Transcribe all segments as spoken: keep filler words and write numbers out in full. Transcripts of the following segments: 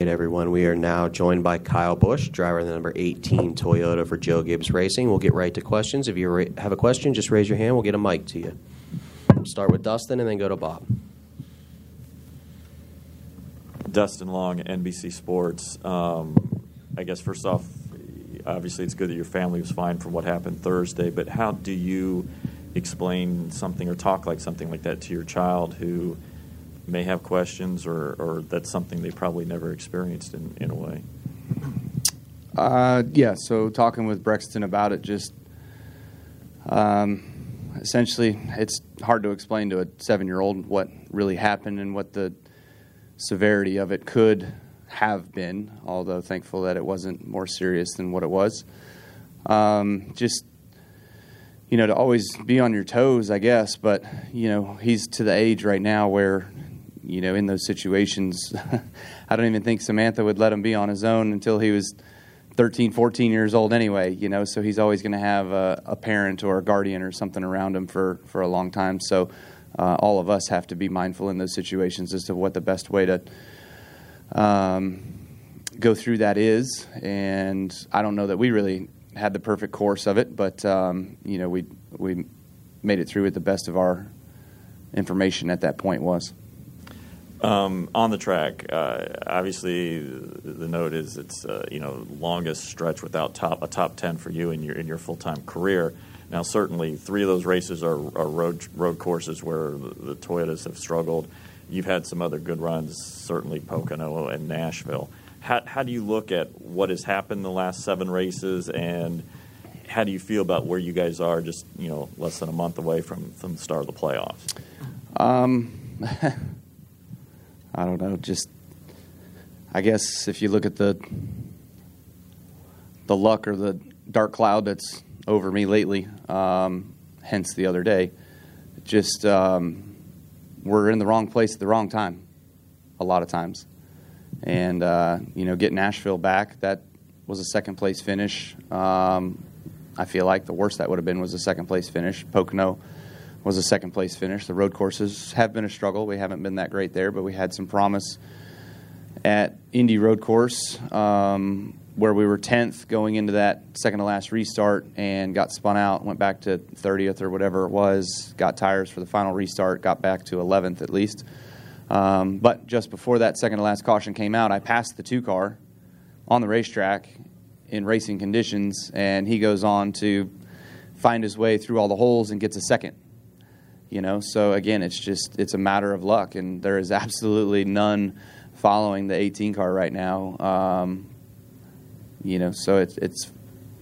everyone. We are now joined by Kyle Busch, driver of the number eighteen Toyota for Joe Gibbs Racing. We'll get right to questions. If you have a question, just raise your hand. We'll get a mic to you. We'll start with Dustin and then go to Bob. Dustin Long, N B C Sports. Um, I guess first off, obviously it's good that your family was fine from what happened Thursday, but how do you explain something or talk like something like that to your child who may have questions, or, or that's something they probably never experienced in, in a way? Uh, yeah, so talking with Brexton about it, just um, essentially it's hard to explain to a seven-year-old what really happened and what the severity of it could have been, although thankful that it wasn't more serious than what it was. Um, just, you know, to always be on your toes, I guess, but, you know, he's to the age right now where, you know, in those situations, I don't even think Samantha would let him be on his own until he was thirteen, fourteen years old anyway, you know, so he's always going to have a, a parent or a guardian or something around him for, for a long time. So uh, all of us have to be mindful in those situations as to what the best way to um, go through that is. And I don't know that we really had the perfect course of it, but, um, you know, we we made it through it the best of our information at that point was. Um, on the track, uh, obviously the note is it's uh, you know longest stretch without top a top ten for you in your in your full time career. Now, certainly three of those races are, are road road courses where the, the Toyotas have struggled. You've had some other good runs, certainly Pocono and Nashville. How how do you look at what has happened the last seven races, and how do you feel about where you guys are just you know less than a month away from, from the start of the playoffs? Um. I don't know, just I guess if you look at the the luck or the dark cloud that's over me lately, um, hence the other day, just um, we're in the wrong place at the wrong time a lot of times. And, uh, you know, get Nashville back, that was a second-place finish. Um, I feel like the worst that would have been was a second-place finish. Pocono was a second-place finish. The road courses have been a struggle. We haven't been that great there, but we had some promise at Indy Road Course um, where we were tenth going into that second-to-last restart and got spun out, went back to thirtieth or whatever it was, got tires for the final restart, got back to eleventh at least. Um, but just before that second-to-last caution came out, I passed the two-car on the racetrack in racing conditions, and he goes on to find his way through all the holes and gets a second. You know, so again, it's just, it's a matter of luck, and there is absolutely none following the eighteen car right now. Um, you know, so it's, it's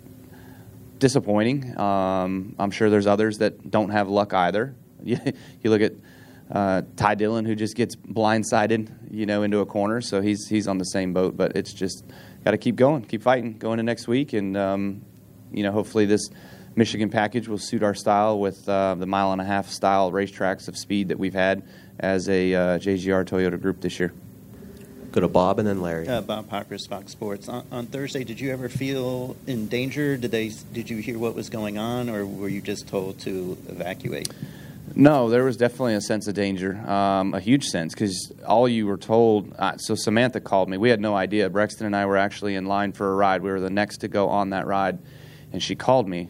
disappointing. Um, I'm sure there's others that don't have luck either. You, you look at uh, Ty Dillon, who just gets blindsided, you know, into a corner, so he's, he's on the same boat, but it's just got to keep going, keep fighting, going to next week, and, um, you know, hopefully this Michigan package will suit our style with uh, the mile and a half style racetracks of speed that we've had as a uh, J G R Toyota group this year. Go to Bob and then Larry. Uh, Bob Parker, Fox Sports. On, on Thursday, did you ever feel in danger? Did they? Did you hear what was going on, or were you just told to evacuate? No, there was definitely a sense of danger, um, a huge sense, because all you were told. Uh, so Samantha called me. We had no idea. Brexton and I were actually in line for a ride. We were the next to go on that ride, and she called me.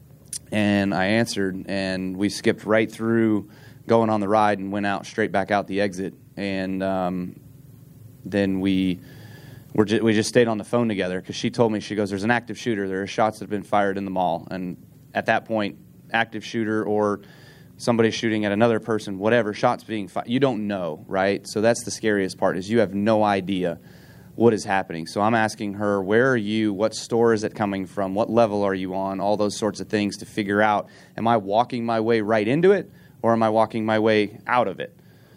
And I answered, and we skipped right through going on the ride and went out straight back out the exit. And um, then we were ju- we just stayed on the phone together because she told me, she goes, there's an active shooter. There are shots that have been fired in the mall. And at that point, active shooter or somebody shooting at another person, whatever, shots being fired, you don't know, right? So that's the scariest part, is you have no idea what is happening. So I'm asking her, where are you? What store is it coming from? What level are you on? All those sorts of things to figure out, am I walking my way right into it, or am I walking my way out of it?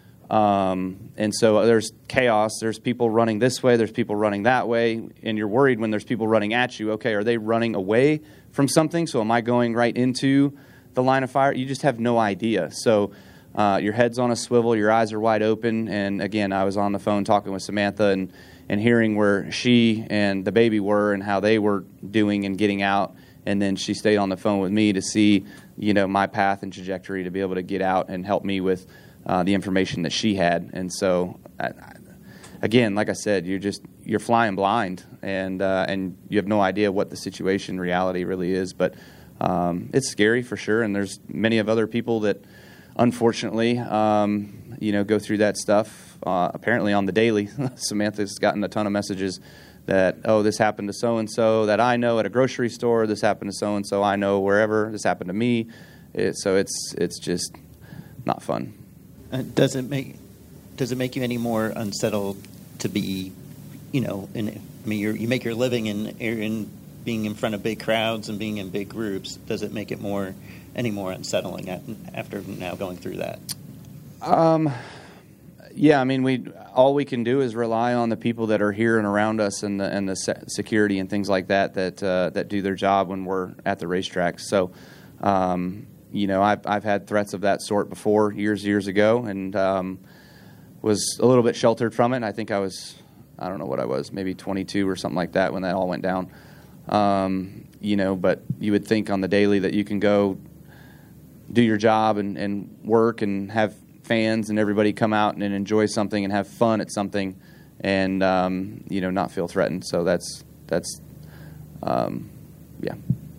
Um, and so there's chaos. There's people running this way. There's people running that way. And you're worried when there's people running at you. Okay, are they running away from something? So am I going right into the line of fire? You just have no idea. So uh, your head's on a swivel. Your eyes are wide open. And, again, I was on the phone talking with Samantha and and hearing where she and the baby were and how they were doing and getting out. And then she stayed on the phone with me to see, you know, my path and trajectory to be able to get out and help me with uh, the information that she had. And so, I, I, again, like I said, you're just you're flying blind, and uh, and you have no idea what the situation reality really is. But um, it's scary for sure, and there's many of other people that unfortunately um, you know go through that stuff. Uh, apparently on the daily, Samantha's gotten a ton of messages that, oh, this happened to so and so that I know at a grocery store. This happened to so and so I know wherever. This happened to me. It, so it's it's just not fun. Uh, does it make does it make you any more unsettled to be, you know, in, I mean, you're, you make your living in in being in front of big crowds and being in big groups. Does it make it more any more unsettling at, after now going through that? Um, yeah, I mean, we all we can do is rely on the people that are here and around us, and the and the se- security and things like that that uh, that do their job when we're at the racetracks. So. Um, You know, I've I've had threats of that sort before, years years ago, and um, was a little bit sheltered from it. I think I was, I don't know what I was, maybe twenty-two or something like that when that all went down. Um, you know, but you would think on the daily that you can go do your job and, and work and have fans and everybody come out and, and enjoy something and have fun at something, and um, you know, not feel threatened. So that's that's, um, yeah,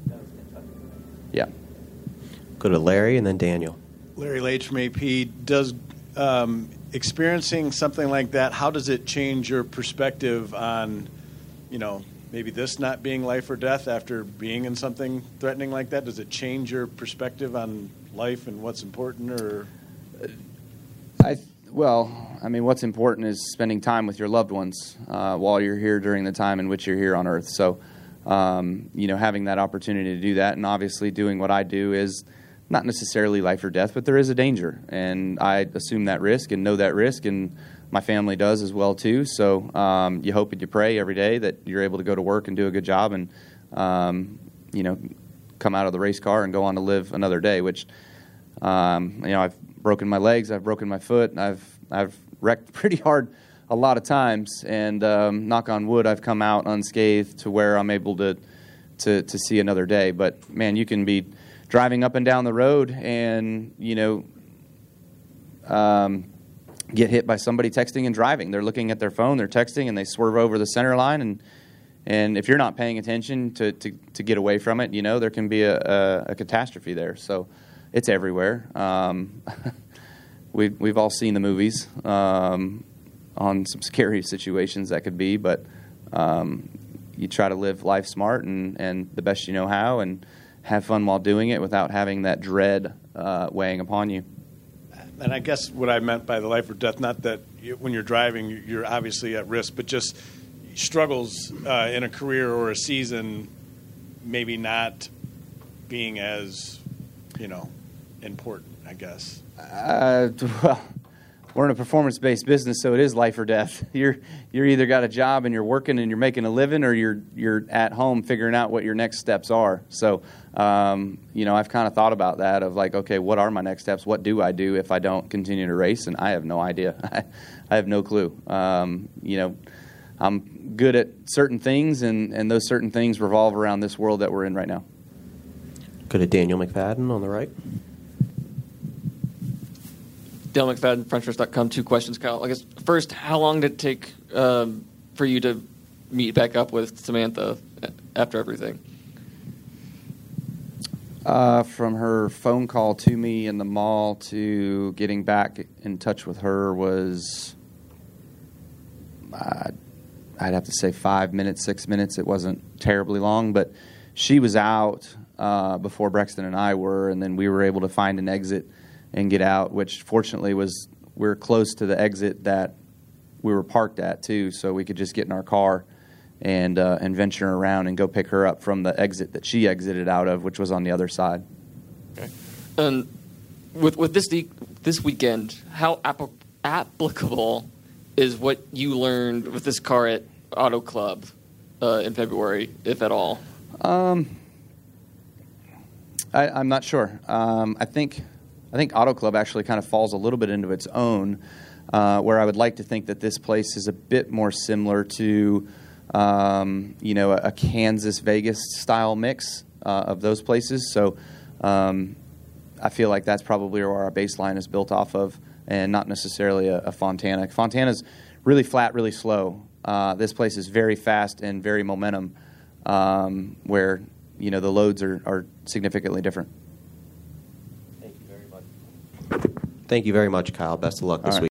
yeah. Go to Larry and then Daniel. Larry Lage from A P. Does um, experiencing something like that, how does it change your perspective on, you know, maybe this not being life or death after being in something threatening like that? Does it change your perspective on life and what's important? Or I well, I mean, what's important is spending time with your loved ones uh, while you're here during the time in which you're here on Earth. So, um, you know, having that opportunity to do that, and obviously doing what I do is not necessarily life or death, but there is a danger, and I assume that risk and know that risk, and my family does as well too. So um, you hope and you pray every day that you're able to go to work and do a good job, and um, you know, come out of the race car and go on to live another day. Which um, you know, I've broken my legs, I've broken my foot, I've I've wrecked pretty hard a lot of times, and um, knock on wood, I've come out unscathed to where I'm able to to to see another day. But man, you can be driving up and down the road and, you know, um, get hit by somebody texting and driving. They're looking at their phone, they're texting, and they swerve over the center line. And and if you're not paying attention to, to, to get away from it, you know, there can be a, a, a catastrophe there. So it's everywhere. Um, we've, we've all seen the movies um, on some scary situations that could be, but um, you try to live life smart and, and the best you know how, and have fun while doing it without having that dread uh, weighing upon you. And I guess what I meant by the life or death, not that you, when you're driving, you're obviously at risk, but just struggles uh, in a career or a season, maybe not being as, you know, important, I guess. Uh, well, we're in a performance-based business, so it is life or death. You're you're either got a job and you're working and you're making a living, or you're you're at home figuring out what your next steps are. So, um, you know, I've kind of thought about that of like, okay, what are my next steps? What do I do if I don't continue to race? And I have no idea. I, I have no clue. Um, you know, I'm good at certain things, and, and those certain things revolve around this world that we're in right now. Go to Daniel McFadden on the right. Dale McFadden, French Race dot com. Two questions, Kyle. I guess first, how long did it take um, for you to meet back up with Samantha after everything? Uh, from her phone call to me in the mall to getting back in touch with her was, uh, I'd have to say five minutes, six minutes. It wasn't terribly long, but she was out uh, before Brexton and I were, and then we were able to find an exit and get out, which fortunately was, we were close to the exit that we were parked at too, so we could just get in our car and uh, and venture around and go pick her up from the exit that she exited out of, which was on the other side. Okay. And with with this de- this weekend, how app- applicable is what you learned with this car at Auto Club uh, in February, if at all? Um, I, I'm not sure. Um, I think. I think Auto Club actually kind of falls a little bit into its own, uh, where I would like to think that this place is a bit more similar to, um, you know, a, a Kansas-Vegas style mix uh, of those places. So um, I feel like that's probably where our baseline is built off of, and not necessarily a, a Fontana. Fontana's really flat, really slow, Uh, this place is very fast and very momentum, um, where you know the loads are, are significantly different. Thank you very much. Thank you very much, Kyle. Best of luck this All right. week.